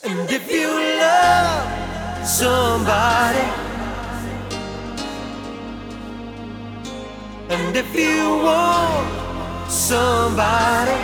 And if you love somebody, and if you want somebody,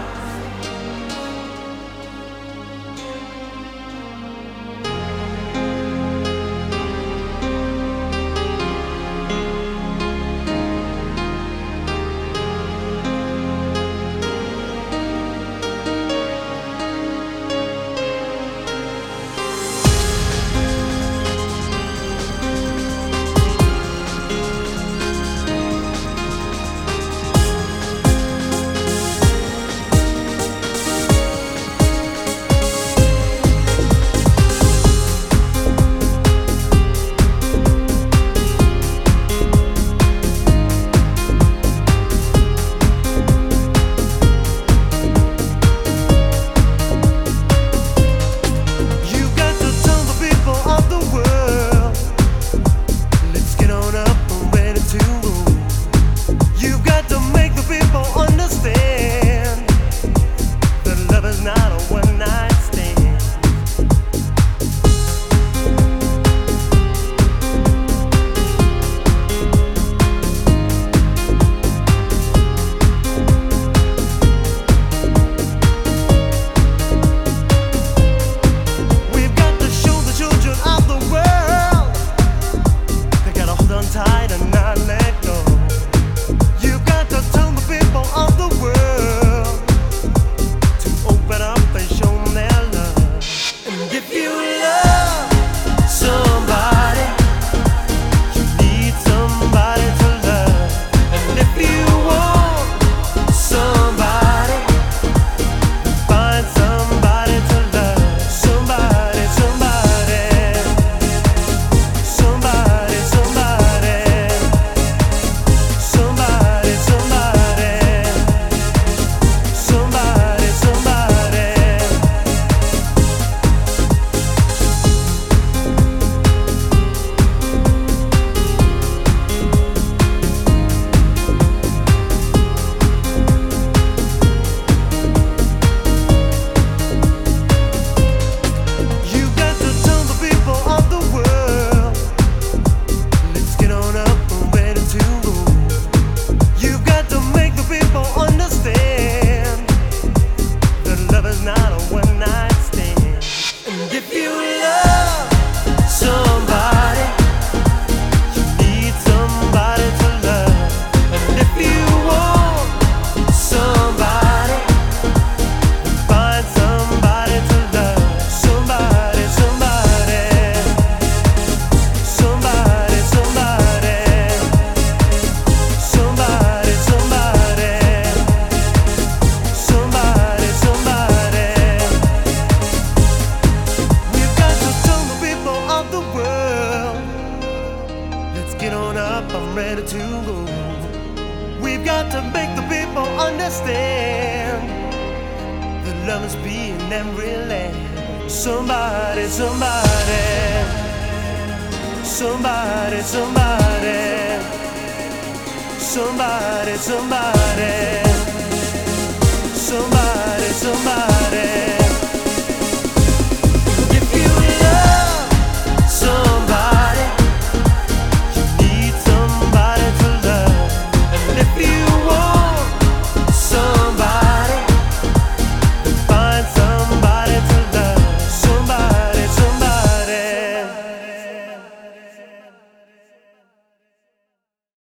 tight and not let go. You've got to tell the people of the world to open up and show them their love. And if you love somebody, you need somebody to love. And if you want somebody, find somebody to love. Somebody, somebody, somebody, somebody. Get on up, I'm ready to go. We've got to make the people understand that love is being every land. Somebody, somebody, somebody, somebody, somebody, somebody, somebody.